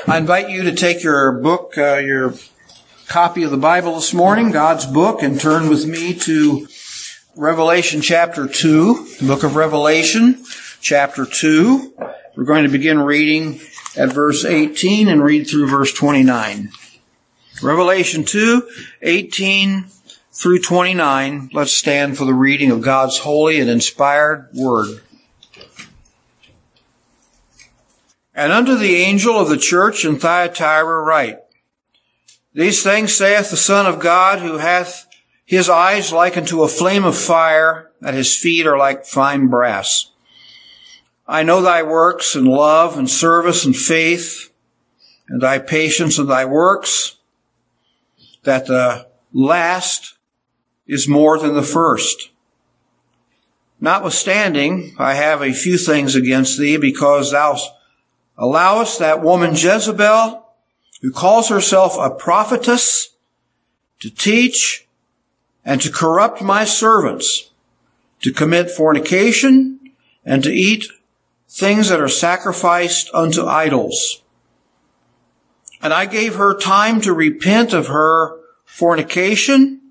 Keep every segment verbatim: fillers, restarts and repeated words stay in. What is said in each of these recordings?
I invite you to take your book, uh, your copy of the Bible this morning, God's book, and turn with me to Revelation chapter two, the book of Revelation chapter two. We're going to begin reading at verse eighteen and read through verse twenty-nine. Revelation two, eighteen through twenty-nine. Let's stand for the reading of God's holy and inspired word. And unto the angel of the church in Thyatira write, These things saith the Son of God, who hath his eyes like unto a flame of fire, and his feet are like fine brass. I know thy works, and love, and service, and faith, and thy patience, and thy works, that the last is more than the first. Notwithstanding, I have a few things against thee, because thou allowest that woman Jezebel, who calls herself a prophetess, to teach and to corrupt my servants, to commit fornication, and to eat things that are sacrificed unto idols. And I gave her time to repent of her fornication,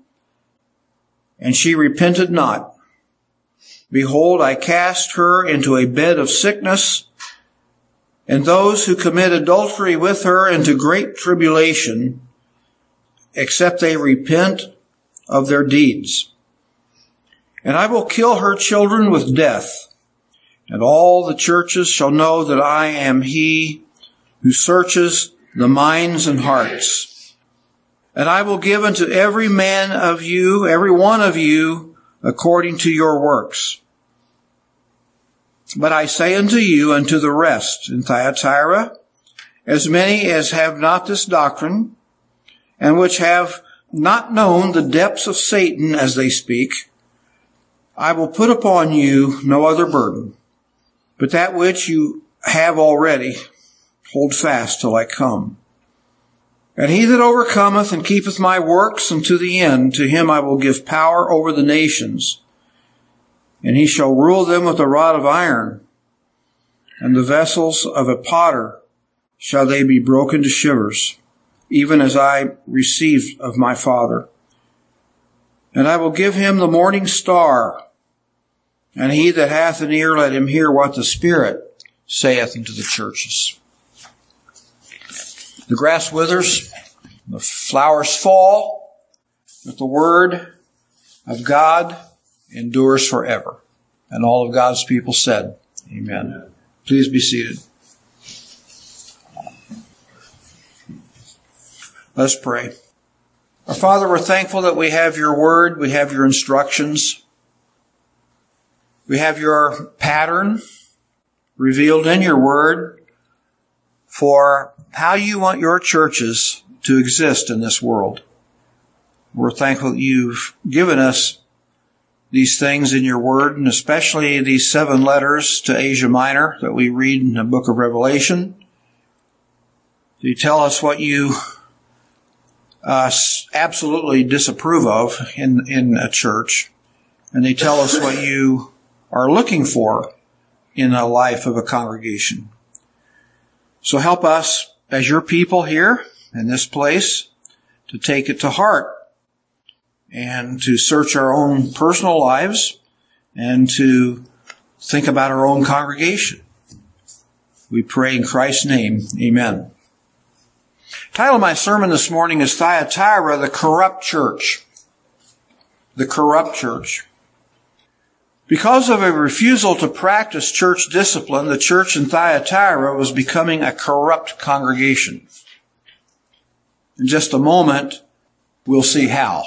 and she repented not. Behold, I cast her into a bed of sickness, and those who commit adultery with her into great tribulation, except they repent of their deeds. And I will kill her children with death, and all the churches shall know that I am he who searches the minds and hearts. And I will give unto every man of you, every one of you, according to your works. But I say unto you and to the rest in Thyatira, as many as have not this doctrine, and which have not known the depths of Satan as they speak, I will put upon you no other burden, but that which you have already, hold fast till I come. And he that overcometh and keepeth my works unto the end, to him I will give power over the nations, and he shall rule them with a rod of iron, and the vessels of a potter shall they be broken to shivers, even as I received of my Father. And I will give him the morning star, and he that hath an ear, let him hear what the Spirit saith unto the churches. The grass withers, the flowers fall, but the word of God endures forever. And all of God's people said, Amen. Please be seated. Let's pray. Our Father, we're thankful that we have your word, we have your instructions, we have your pattern revealed in your word for how you want your churches to exist in this world. We're thankful that you've given us these things in your word, and especially these seven letters to Asia Minor that we read in the book of Revelation. You tell us what you uh, absolutely disapprove of in, in a church, and they tell us what you are looking for in a life of a congregation. So help us as your people here in this place to take it to heart, and to search our own personal lives, and to think about our own congregation. We pray in Christ's name, amen. The title of my sermon this morning is Thyatira, the Corrupt Church. The Corrupt Church. Because of a refusal to practice church discipline, the church in Thyatira was becoming a corrupt congregation. In just a moment, we'll see how.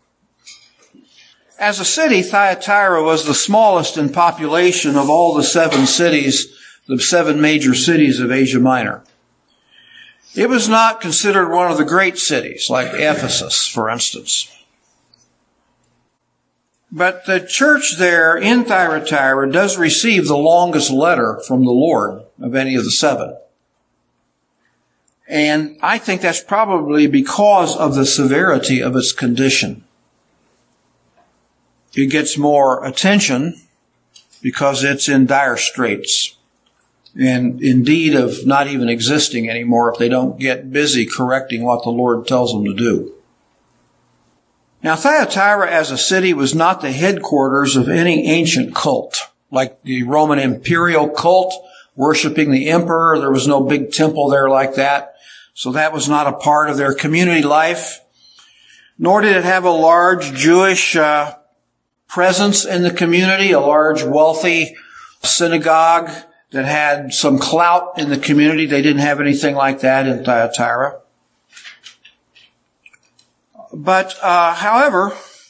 As a city, Thyatira was the smallest in population of all the seven cities, the seven major cities of Asia Minor. It was not considered one of the great cities, like Ephesus, for instance. But the church there in Thyatira does receive the longest letter from the Lord of any of the seven. And I think that's probably because of the severity of its condition. It gets more attention because it's in dire straits. and indeed of not even existing anymore if they don't get busy correcting what the Lord tells them to do. Now, Thyatira as a city was not the headquarters of any ancient cult, like the Roman imperial cult, worshiping the emperor. There was no big temple there like that, so that was not a part of their community life. Nor did it have a large Jewish uh, presence in the community, a large, wealthy synagogue that had some clout in the community. They didn't have anything like that in Thyatira. But, uh, however,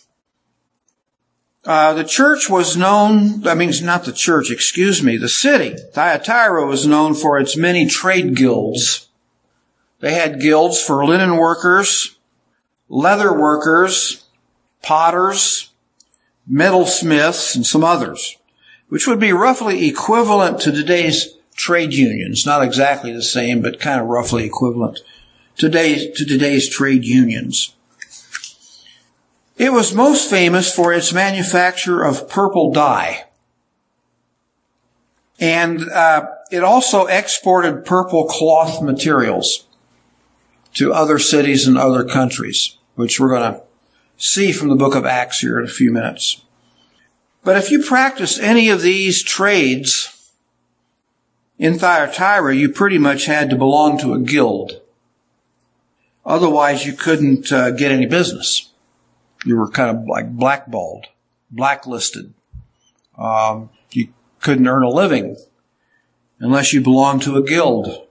uh, the church was known, I mean, not the church, excuse me, the city, Thyatira was known for its many trade guilds. They had guilds for linen workers, leather workers, potters, metalsmiths, and some others, which would be roughly equivalent to today's trade unions. Not exactly the same, but kind of roughly equivalent today to today's trade unions. It was most famous for its manufacture of purple dye. And uh, it also exported purple cloth materials to other cities and other countries, which we're going to see from the book of Acts here in a few minutes. But if you practiced any of these trades in Thyatira, you pretty much had to belong to a guild. Otherwise, you couldn't uh, get any business. You were kind of like blackballed, blacklisted. Um, you couldn't earn a living unless you belonged to a guild.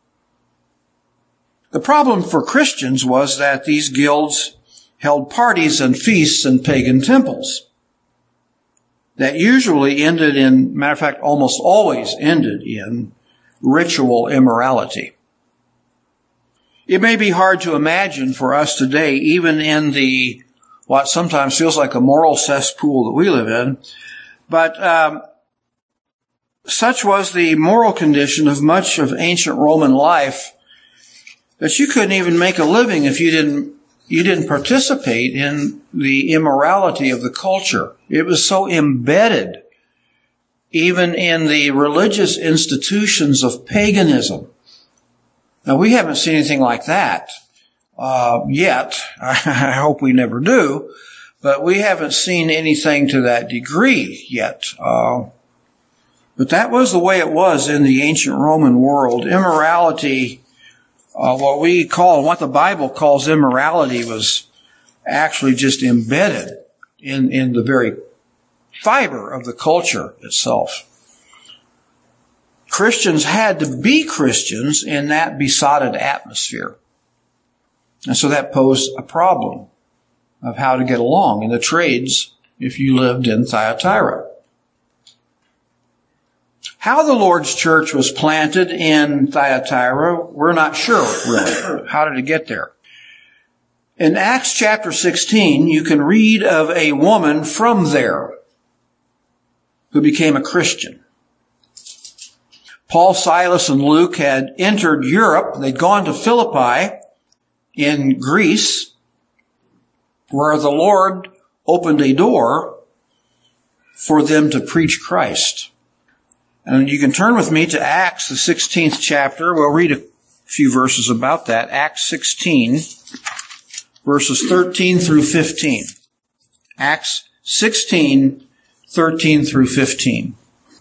The problem for Christians was that these guilds held parties and feasts in pagan temples that usually ended in, matter of fact, almost always ended in ritual immorality. It may be hard to imagine for us today, even in the what sometimes feels like a moral cesspool that we live in, but um, such was the moral condition of much of ancient Roman life that you couldn't even make a living if you didn't you didn't participate in the immorality of the culture. It was so embedded, even in the religious institutions of paganism. Now, we haven't seen anything like that uh, yet. I hope we never do. But we haven't seen anything to that degree yet. Uh, but that was the way it was in the ancient Roman world. Immorality, uh, what we call, what the Bible calls immorality, was actually just embedded in, in the very fiber of the culture itself. Christians had to be Christians in that besotted atmosphere. And so that posed a problem of how to get along in the trades if you lived in Thyatira. How the Lord's church was planted in Thyatira, we're not sure, really. How did it get there? In Acts chapter sixteen, you can read of a woman from there who became a Christian. Paul, Silas, and Luke had entered Europe. They'd gone to Philippi in Greece, where the Lord opened a door for them to preach Christ. And you can turn with me to Acts, the sixteenth chapter. We'll read a few verses about that. Acts sixteen, verses thirteen through fifteen. Acts sixteen, thirteen through fifteen.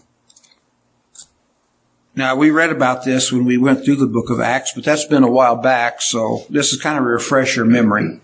Now, we read about this when we went through the book of Acts, but that's been a while back, so this is kind of a refresher memory.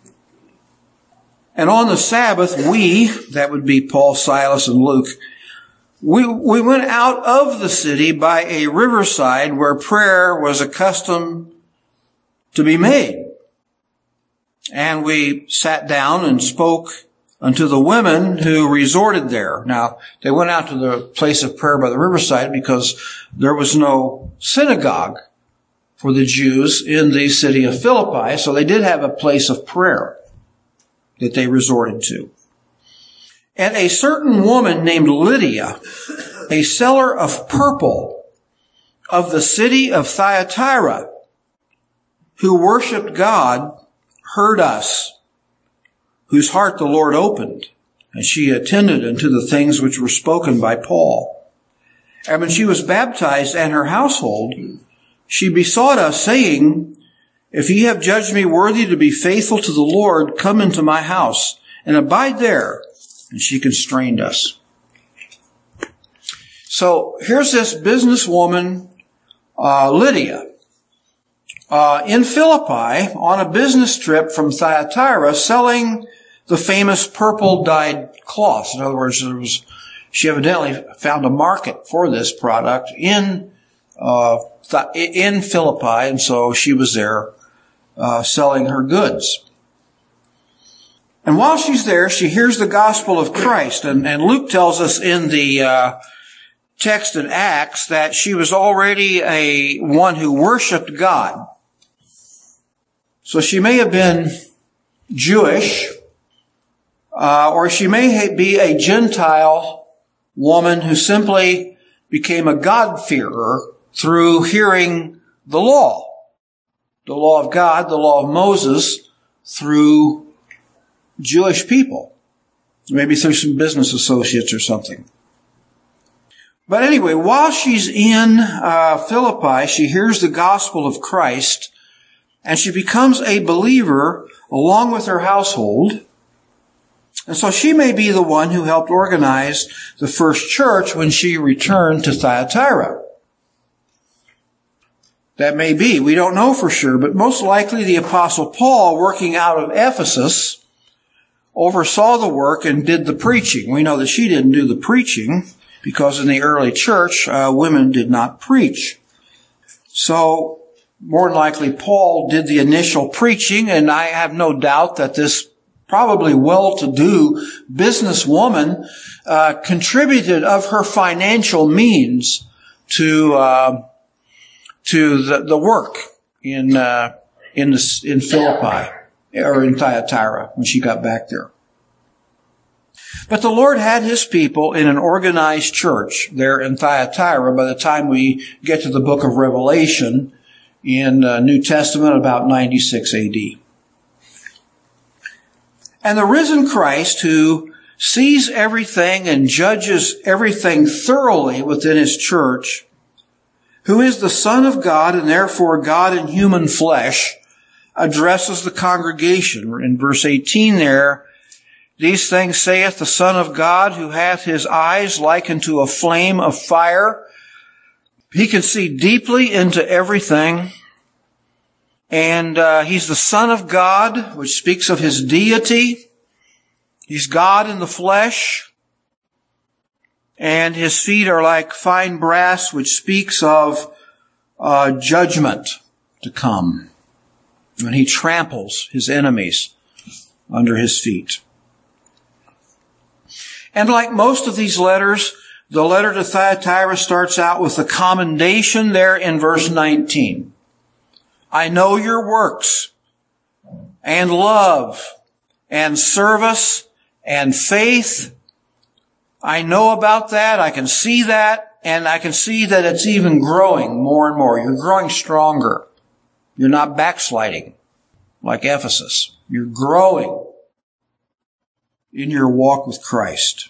And on the Sabbath, we, that would be Paul, Silas, and Luke, we, we went out of the city by a riverside where prayer was accustomed to be made. And we sat down and spoke unto the women who resorted there. Now, they went out to the place of prayer by the riverside because there was no synagogue for the Jews in the city of Philippi, so they did have a place of prayer that they resorted to. And a certain woman named Lydia, a seller of purple of the city of Thyatira, who worshiped God, heard us, whose heart the Lord opened, and she attended unto the things which were spoken by Paul. And when she was baptized and her household, she besought us, saying, If ye have judged me worthy to be faithful to the Lord, come into my house and abide there. And she constrained us. So here's this businesswoman, uh, Lydia, uh, in Philippi on a business trip from Thyatira, selling the famous purple dyed cloth. In other words, there was, she evidently found a market for this product in, uh, in Philippi, and so she was there, uh, selling her goods. And while she's there, she hears the gospel of Christ, and, and Luke tells us in the, uh, text in Acts that she was already a one who worshiped God. So she may have been Jewish, uh, or she may be a Gentile woman who simply became a God-fearer through hearing the law, the law of God, the law of Moses, through Jewish people, maybe through some business associates or something. But anyway, while she's in uh, Philippi, she hears the gospel of Christ, and she becomes a believer along with her household. And so she may be the one who helped organize the first church when she returned to Thyatira. That may be. We don't know for sure, but most likely the Apostle Paul, working out of Ephesus, oversaw the work and did the preaching. We know that she didn't do the preaching, because in the early church, uh, women did not preach. So, more than likely, Paul did the initial preaching, and I have no doubt that this probably well-to-do businesswoman uh, contributed of her financial means to uh, to the, the work in uh, in the, in Philippi or in Thyatira when she got back there. But the Lord had His people in an organized church there in Thyatira by the time we get to the book of Revelation in uh, New Testament about ninety-six A D. And the risen Christ, who sees everything and judges everything thoroughly within His church, who is the Son of God and therefore God in human flesh, addresses the congregation. In verse eighteen there, These things saith the Son of God, who hath His eyes like unto a flame of fire. He can see deeply into everything. And uh, He's the Son of God, which speaks of His deity. He's God in the flesh. And His feet are like fine brass, which speaks of uh, judgment to come, when He tramples His enemies under His feet. And like most of these letters, the letter to Thyatira starts out with a commendation there in verse nineteen. I know your works and love and service and faith. I know about that. I can see that. And I can see that it's even growing more and more. You're growing stronger. You're not backsliding like Ephesus. You're growing in your walk with Christ.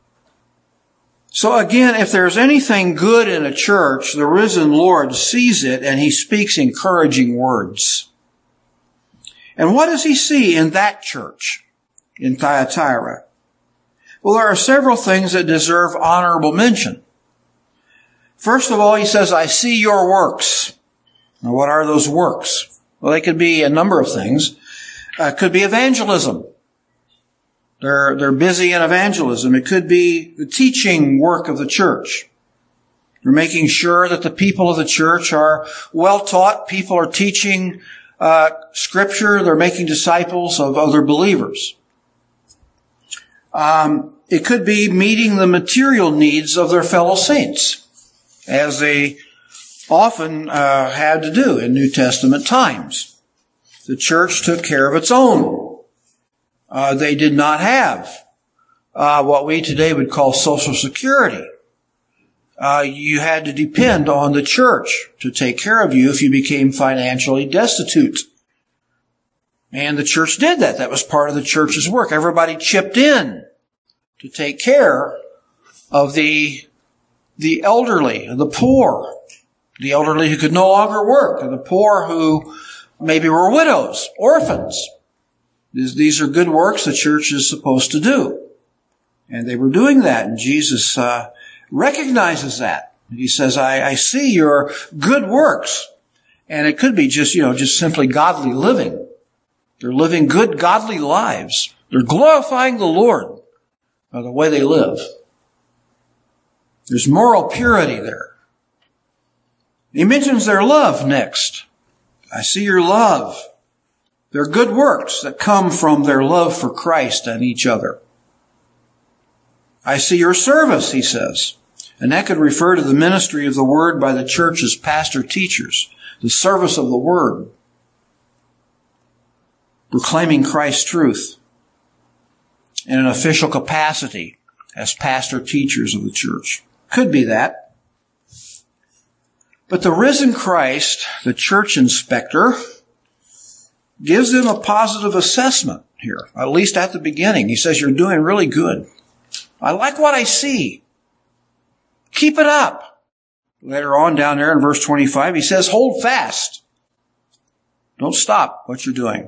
So again, if there's anything good in a church, the risen Lord sees it and He speaks encouraging words. And what does He see in that church in Thyatira? Well, there are several things that deserve honorable mention. First of all, He says, I see your works. Now, what are those works? Well, they could be a number of things. Uh, it could be evangelism. They're, they're busy in evangelism. It could be the teaching work of the church. They're making sure that the people of the church are well taught. People are teaching uh, Scripture. They're making disciples of other believers. Um, it could be meeting the material needs of their fellow saints, as they often uh, had to do in New Testament times. The church took care of its own. Uh, they did not have uh, what we today would call Social Security. Uh, you had to depend on the church to take care of you if you became financially destitute. And the church did that. That was part of the church's work. Everybody chipped in to take care of the the elderly, the poor, the elderly who could no longer work, and the poor who maybe were widows, orphans. These, these are good works the church is supposed to do. And they were doing that, and Jesus uh, recognizes that. He says, I, I see your good works. And it could be just, you know, just simply godly living. They're living good, godly lives. They're glorifying the Lord by the way they live. There's moral purity there. He mentions their love next. I see your love. They're good works that come from their love for Christ and each other. I see your service, he says. And that could refer to the ministry of the Word by the church's pastor teachers, the service of the Word, proclaiming Christ's truth in an official capacity as pastor teachers of the church. Could be that. But the risen Christ, the church inspector, gives them a positive assessment here, at least at the beginning. He says, you're doing really good. I like what I see. Keep it up. Later on down there in verse twenty-five, he says, hold fast. Don't stop what you're doing.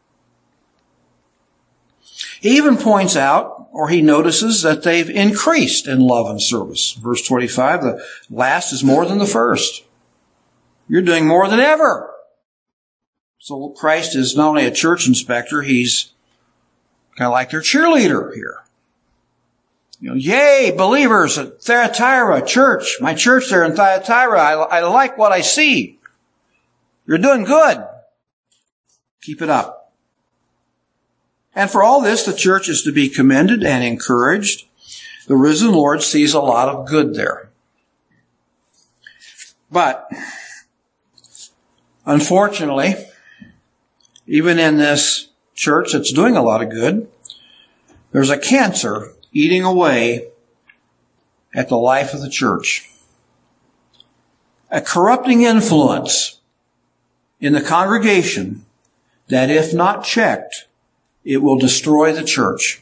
He even points out, or he notices, that they've increased in love and service. Verse twenty-five, the last is more than the first. You're doing more than ever. So Christ is not only a church inspector, he's kind of like their cheerleader here. You know, yay, believers at Thyatira church, my church there in Thyatira, I, I like what I see. You're doing good. Keep it up. And for all this, the church is to be commended and encouraged. The risen Lord sees a lot of good there. But, unfortunately, even in this church that's doing a lot of good, there's a cancer eating away at the life of the church. A corrupting influence in the congregation that, if not checked, it will destroy the church.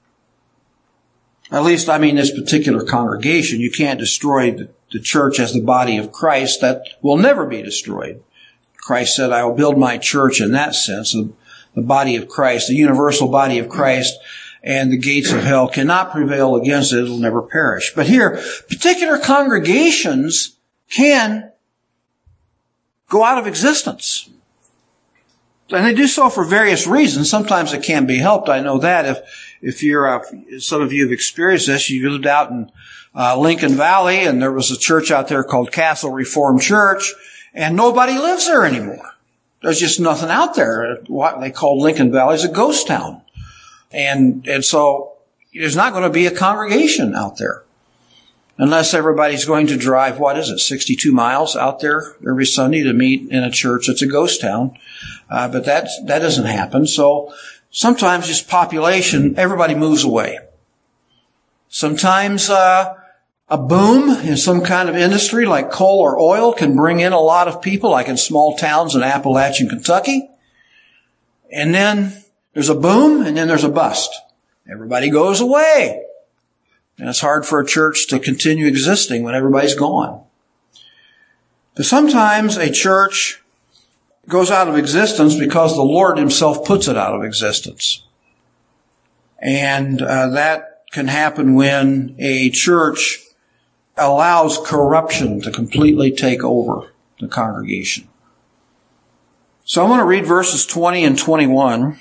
At least, I mean, this particular congregation. You can't destroy the church as the body of Christ. That will never be destroyed. Christ said, I will build my church in that sense, the, the body of Christ, the universal body of Christ, and the gates of hell cannot prevail against it. It will never perish. But here, particular congregations can go out of existence. And they do so for various reasons. Sometimes it can be helped. I know that. If if you're, uh, some of you have experienced this, you lived out in uh, Lincoln Valley, and there was a church out there called Castle Reformed Church, and nobody lives there anymore. There's just nothing out there. What they call Lincoln Valley is a ghost town. And, and so there's not going to be a congregation out there unless everybody's going to drive, what is it, sixty-two miles out there every Sunday to meet in a church that's a ghost town. Uh, but that's, that doesn't happen. So sometimes just population, everybody moves away. Sometimes, uh, a boom in some kind of industry like coal or oil can bring in a lot of people, like in small towns in Appalachian, Kentucky. And then there's a boom, and then there's a bust. Everybody goes away. And it's hard for a church to continue existing when everybody's gone. But sometimes a church goes out of existence because the Lord himself puts it out of existence. And uh, that can happen when a church allows corruption to completely take over the congregation. So I'm going to read verses twenty and twenty-one.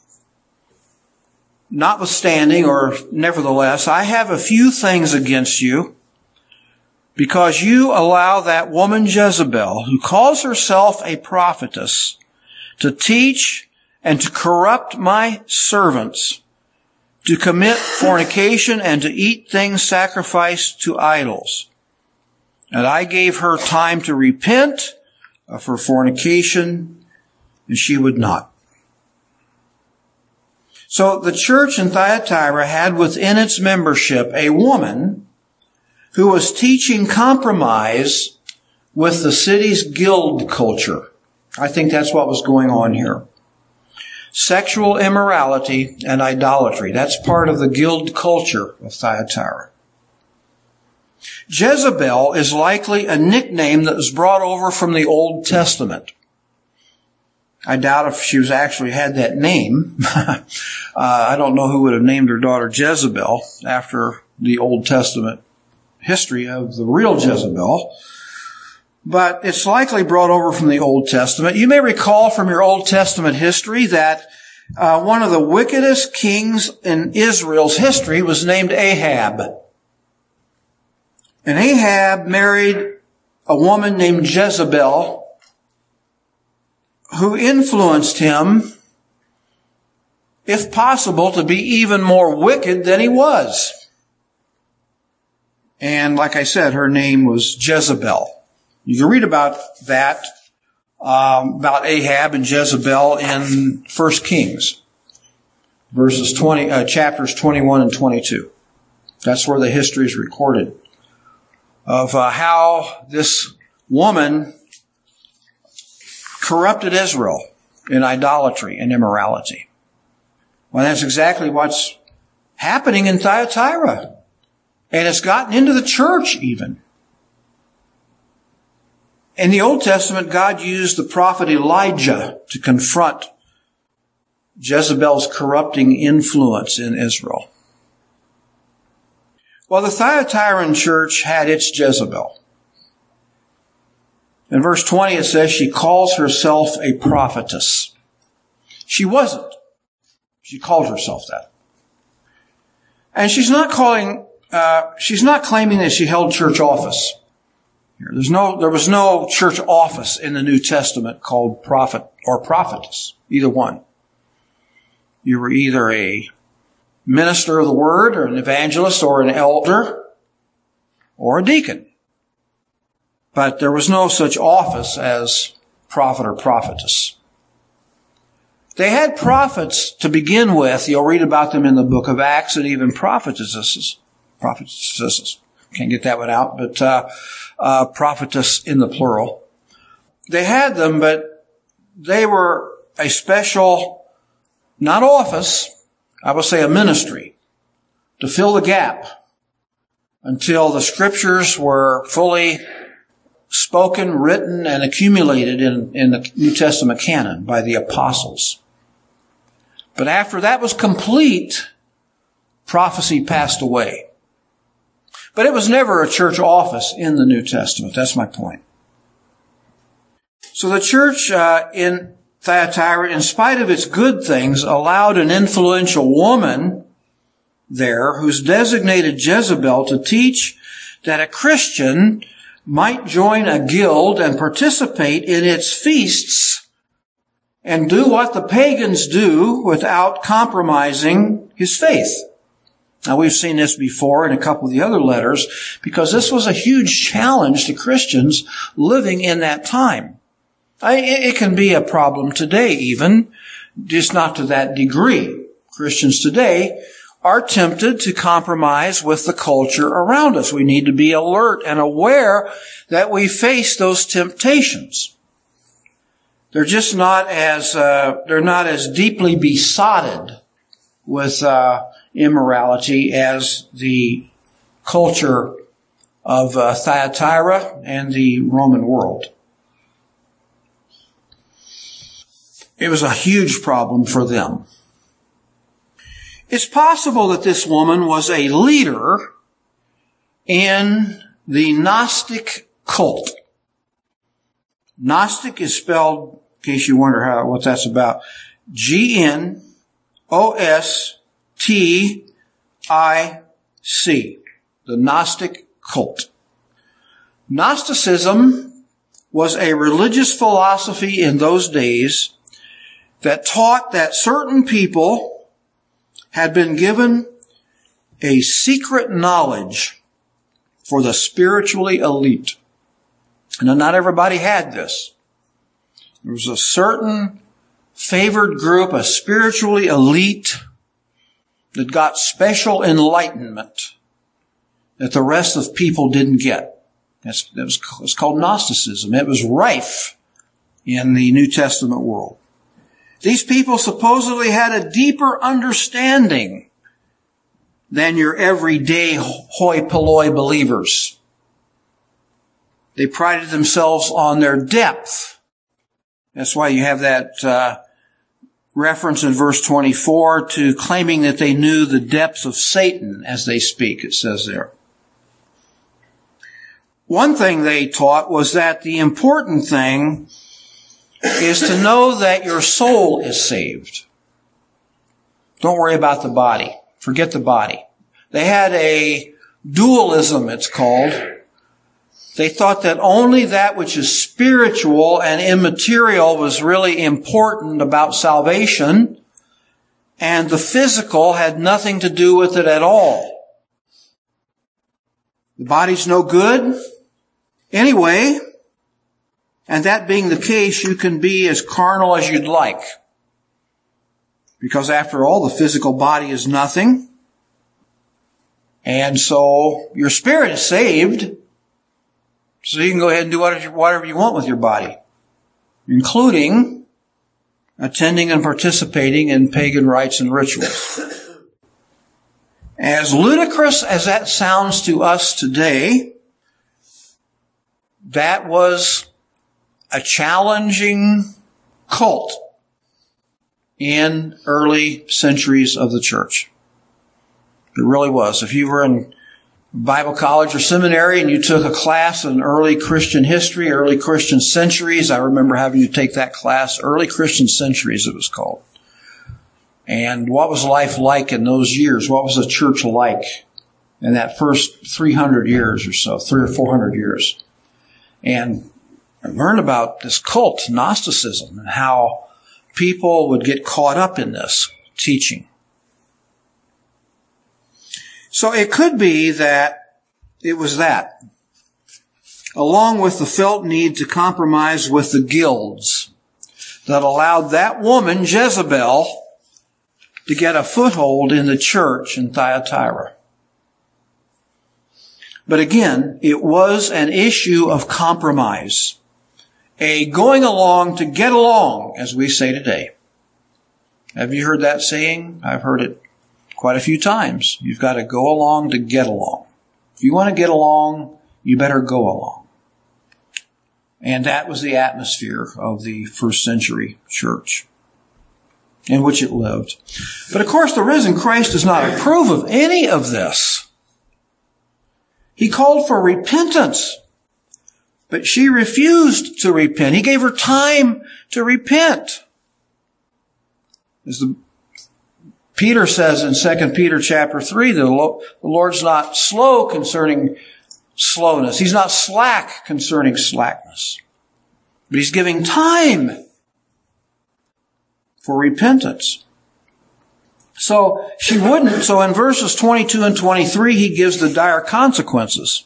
Notwithstanding, or nevertheless, I have a few things against you, because you allow that woman Jezebel, who calls herself a prophetess, to teach and to corrupt my servants, to commit fornication and to eat things sacrificed to idols. And I gave her time to repent of her fornication, and she would not. So the church in Thyatira had within its membership a woman who was teaching compromise with the city's guild culture. I think that's what was going on here. Sexual immorality and idolatry. That's part of the guild culture of Thyatira. Jezebel is likely a nickname that was brought over from the Old Testament. I doubt if she was actually had that name. uh, I don't know who would have named her daughter Jezebel after the Old Testament history of the real Jezebel. But it's likely brought over from the Old Testament. You may recall from your Old Testament history that uh, one of the wickedest kings in Israel's history was named Ahab. And Ahab married a woman named Jezebel, who influenced him, if possible, to be even more wicked than he was. And like I said, her name was Jezebel. You can read about that, um, about Ahab and Jezebel in First Kings, verses twenty, uh, chapters twenty-one and twenty-two. That's where the history is recorded of uh, how this woman corrupted Israel in idolatry and immorality. Well, that's exactly what's happening in Thyatira. And it's gotten into the church even. In the Old Testament, God used the prophet Elijah to confront Jezebel's corrupting influence in Israel. Well, the Thyatiran church had its Jezebel. In verse twenty, it says she calls herself a prophetess. She wasn't. She called herself that. And she's not calling, uh, she's not claiming that she held church office. There's no, there was no church office in the New Testament called prophet or prophetess, either one. You were either a minister of the word or an evangelist or an elder or a deacon. But there was no such office as prophet or prophetess. They had prophets to begin with. You'll read about them in the book of Acts, and even prophetesses. Prophetesses. Can't get that one out, but uh, uh prophetess in the plural. They had them, but they were a special, not office, I will say a ministry, to fill the gap until the scriptures were fully spoken, written, and accumulated in, in the New Testament canon by the apostles. But after that was complete, prophecy passed away. But it was never a church office in the New Testament. That's my point. So the church uh, in Thyatira, in spite of its good things, allowed an influential woman there who's designated Jezebel to teach that a Christian might join a guild and participate in its feasts and do what the pagans do without compromising his faith. Now, we've seen this before in a couple of the other letters because this was a huge challenge to Christians living in that time. I, it can be a problem today even, just not to that degree. Christians today are tempted to compromise with the culture around us. We need to be alert and aware that we face those temptations. They're just not as, uh, they're not as deeply besotted with, uh, immorality as the culture of uh, Thyatira and the Roman world. It was a huge problem for them. It's possible that this woman was a leader in the Gnostic cult. Gnostic is spelled, in case you wonder how what that's about, G N O S T I C, the Gnostic cult. Gnosticism was a religious philosophy in those days that taught that certain people had been given a secret knowledge for the spiritually elite. And not everybody had this. There was a certain favored group, a spiritually elite, that got special enlightenment that the rest of people didn't get. That's, that was, it was called Gnosticism. It was rife in the New Testament world. These people supposedly had a deeper understanding than your everyday hoi polloi believers They prided themselves on their depth. That's why you have that uh, reference in verse twenty-four to claiming that they knew the depths of Satan as they speak, it says there. One thing they taught was that the important thing is to know that your soul is saved. Don't worry about the body. Forget the body. They had a dualism, it's called. They thought that only that which is spiritual and immaterial was really important about salvation, and the physical had nothing to do with it at all. The body's no good anyway, and that being the case, you can be as carnal as you'd like. Because after all, the physical body is nothing. And so your spirit is saved. So you can go ahead and do whatever you want with your body, including attending and participating in pagan rites and rituals. As ludicrous as that sounds to us today, that was a challenging cult in early centuries of the church. It really was. If you were in Bible college or seminary and you took a class in early Christian history, early Christian centuries, I remember having to take that class, early Christian centuries it was called. And what was life like in those years? What was the church like in that first three hundred years or so, three or four hundred years? And I learned about this cult, Gnosticism, and how people would get caught up in this teaching. So it could be that it was that, along with the felt need to compromise with the guilds, that allowed that woman, Jezebel, to get a foothold in the church in Thyatira. But again, it was an issue of compromise, a going along to get along, as we say today. Have you heard that saying? I've heard it quite a few times. You've got to go along to get along. If you want to get along, you better go along. And that was the atmosphere of the first century church in which it lived. But of course, the risen Christ does not approve of any of this. He called for repentance, but she refused to repent. He gave her time to repent. As the Peter says in Second Peter chapter three, the Lord's not slow concerning slowness. He's not slack concerning slackness. But He's giving time for repentance. So she wouldn't. So in verses twenty-two and twenty-three, He gives the dire consequences.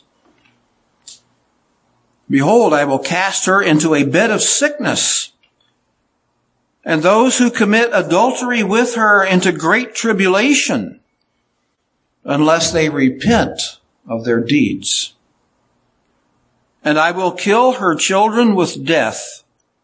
Behold, I will cast her into a bed of sickness, and those who commit adultery with her into great tribulation, unless they repent of their deeds. And I will kill her children with death,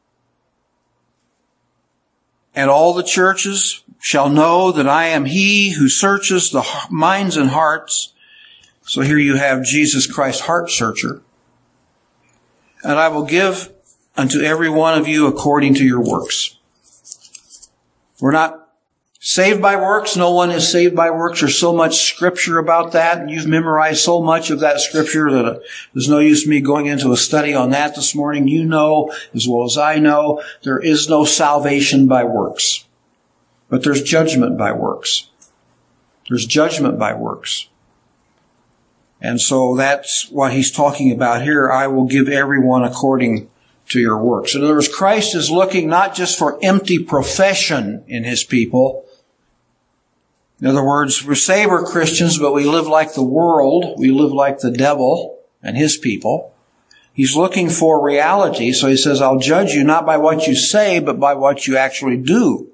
and all the churches shall know that I am He who searches the minds and hearts. So here you have Jesus Christ, heart searcher. And I will give unto every one of you according to your works. We're not saved by works. No one is saved by works. There's so much scripture about that, and you've memorized so much of that scripture that there's no use me going into a study on that this morning. You know, as well as I know, there is no salvation by works. But there's judgment by works. There's judgment by works. And so that's what he's talking about here. I will give everyone according to your works. In other words, Christ is looking not just for empty profession in His people. In other words, we're saved, we're Christians, but we live like the world. We live like the devil and his people. He's looking for reality. So He says, I'll judge you not by what you say, but by what you actually do.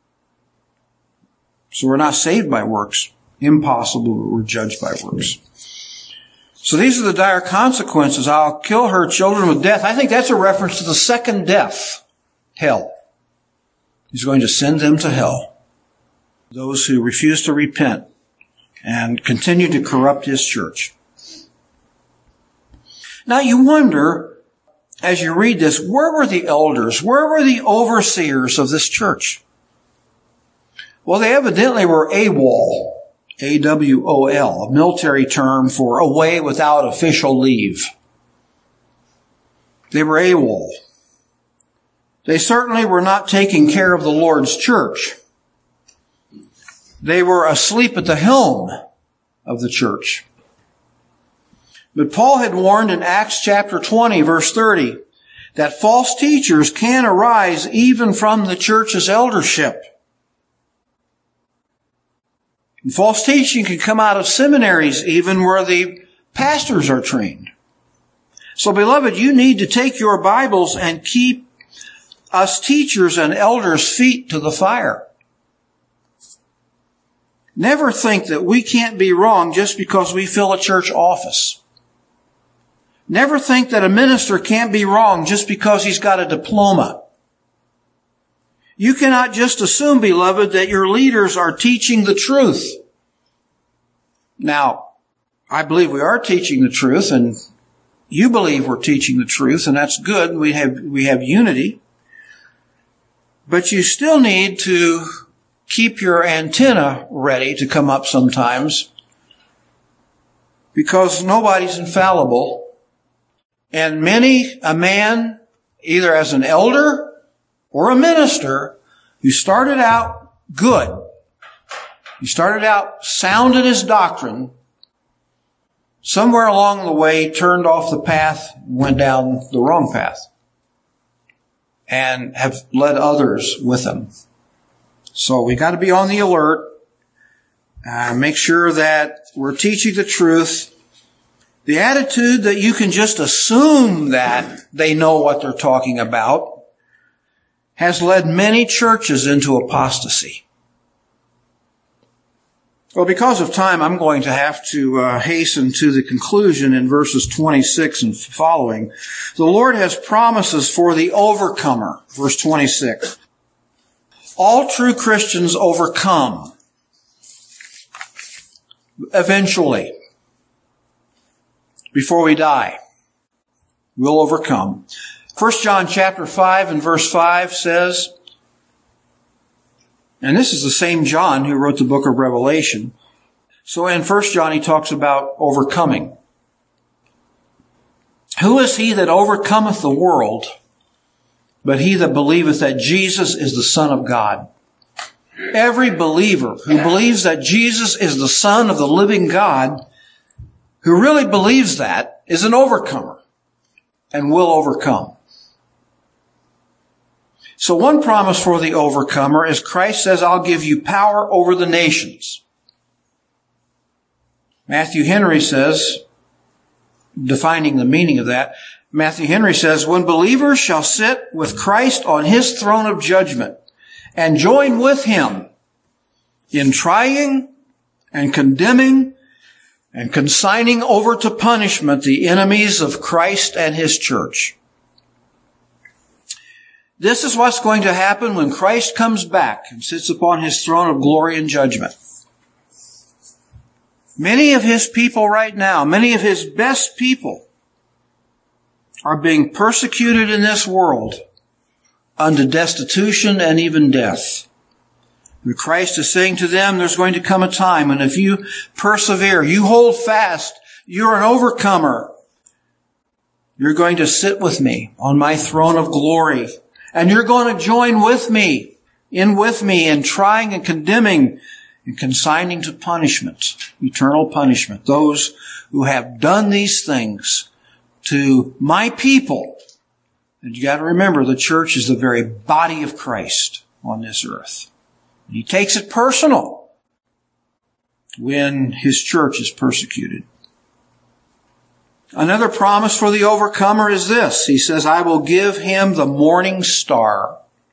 So we're not saved by works. Impossible, but we're judged by works. So these are the dire consequences. I'll kill her children with death. I think that's a reference to the second death, hell. He's going to send them to hell. Those who refuse to repent and continue to corrupt His church. Now you wonder, as you read this, where were the elders? Where were the overseers of this church? Well, they evidently were AWOL, A W O L, a military term for away without official leave. They were AWOL. They certainly were not taking care of the Lord's church. They were asleep at the helm of the church. But Paul had warned in Acts chapter twenty, verse thirty, that false teachers can arise even from the church's eldership. And false teaching can come out of seminaries even where the pastors are trained. So, beloved, you need to take your Bibles and keep us teachers and elders' feet to the fire. Never think that we can't be wrong just because we fill a church office. Never think that a minister can't be wrong just because he's got a diploma. You cannot just assume, beloved, that your leaders are teaching the truth. Now, I believe we are teaching the truth, and you believe we're teaching the truth, and that's good. We have, we have unity. But you still need to keep your antenna ready to come up sometimes, because nobody's infallible. And many a man, either as an elder or a minister, who started out good, he started out sound in his doctrine, somewhere along the way turned off the path, went down the wrong path, and have led others with him. So we got to be on the alert, uh, make sure that we're teaching the truth. The attitude that you can just assume that they know what they're talking about has led many churches into apostasy. Well, because of time, I'm going to have to uh, hasten to the conclusion in verses twenty-six and following. The Lord has promises for the overcomer. Verse twenty-six. All true Christians overcome eventually. Before we die, we'll overcome. First John chapter five and verse five says, and this is the same John who wrote the book of Revelation. So in First John he talks about overcoming. Who is he that overcometh the world, but he that believeth that Jesus is the Son of God? Every believer who believes that Jesus is the Son of the living God, who really believes that, is an overcomer and will overcome. So one promise for the overcomer is Christ says, I'll give you power over the nations. Matthew Henry says, defining the meaning of that, Matthew Henry says, when believers shall sit with Christ on his throne of judgment and join with him in trying and condemning and consigning over to punishment the enemies of Christ and his church. This is what's going to happen when Christ comes back and sits upon his throne of glory and judgment. Many of his people right now, many of his best people, are being persecuted in this world unto destitution and even death. And Christ is saying to them, there's going to come a time, and if you persevere, you hold fast, you're an overcomer. You're going to sit with me on my throne of glory, and you're going to join with me, in with me, in trying and condemning and consigning to punishment, eternal punishment, those who have done these things to my people. And you got to remember, the church is the very body of Christ on this earth. And he takes it personal when his church is persecuted. Another promise for the overcomer is this. He says, I will give him the morning star.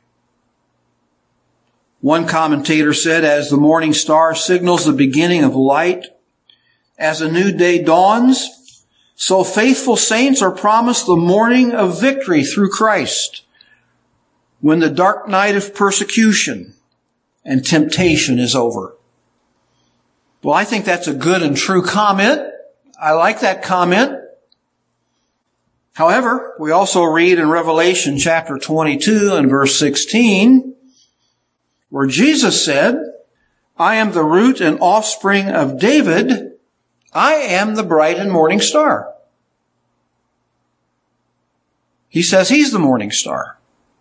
One commentator said, as the morning star signals the beginning of light, as a new day dawns, so faithful saints are promised the morning of victory through Christ, when the dark night of persecution and temptation is over. Well, I think that's a good and true comment. I like that comment. However, we also read in Revelation chapter twenty-two and verse sixteen, where Jesus said, I am the root and offspring of David. I am the bright and morning star. He says he's the morning star.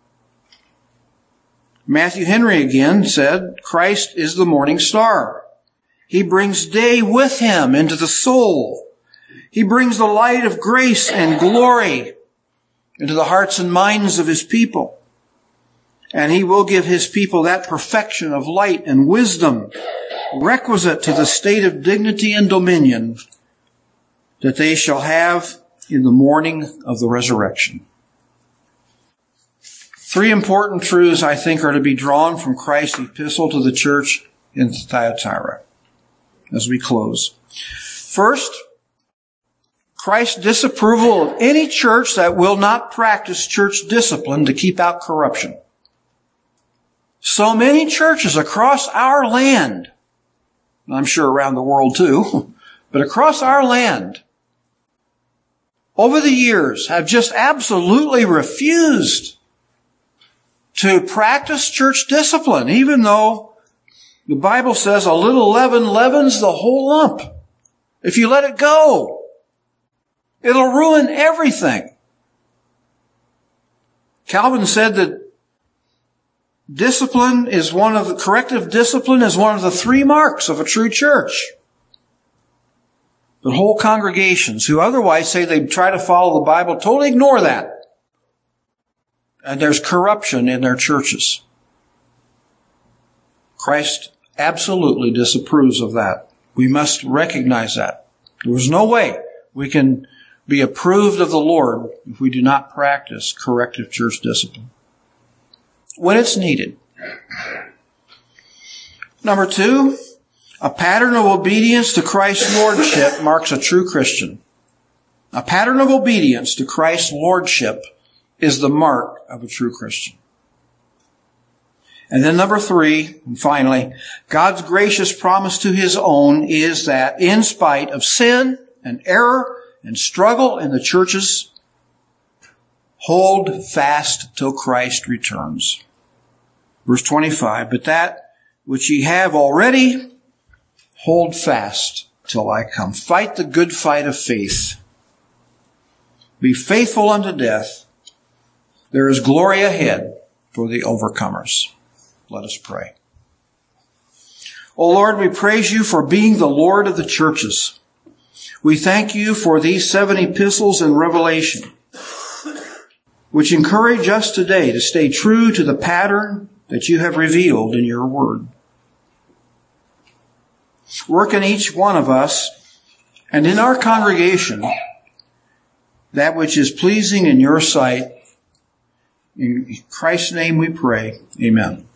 Matthew Henry again said, Christ is the morning star. He brings day with him into the soul. He brings the light of grace and glory into the hearts and minds of his people. And he will give his people that perfection of light and wisdom requisite to the state of dignity and dominion that they shall have in the morning of the resurrection. Three important truths, I think, are to be drawn from Christ's epistle to the church in Thyatira as we close. First, Christ's disapproval of any church that will not practice church discipline to keep out corruption. So many churches across our land, I'm sure around the world too, but across our land, over the years have just absolutely refused to practice church discipline, even though the Bible says a little leaven leavens the whole lump. If you let it go, it'll ruin everything. Calvin said that discipline is one of the, corrective discipline is one of the three marks of a true church. But whole congregations who otherwise say they try to follow the Bible totally ignore that. And there's corruption in their churches. Christ absolutely disapproves of that. We must recognize that. There's no way we can be approved of the Lord if we do not practice corrective church discipline when it's needed. Number two, a pattern of obedience to Christ's lordship marks a true Christian. A pattern of obedience to Christ's lordship is the mark of a true Christian. And then number three, and finally, God's gracious promise to his own is that in spite of sin and error and struggle in the churches, hold fast till Christ returns. Verse twenty-five, but that which ye have already, hold fast till I come. Fight the good fight of faith. Be faithful unto death. There is glory ahead for the overcomers. Let us pray. O Lord, we praise you for being the Lord of the churches. We thank you for these seven epistles in Revelation, which encourage us today to stay true to the pattern that you have revealed in your word. Work in each one of us and in our congregation that which is pleasing in your sight. In Christ's name we pray. Amen.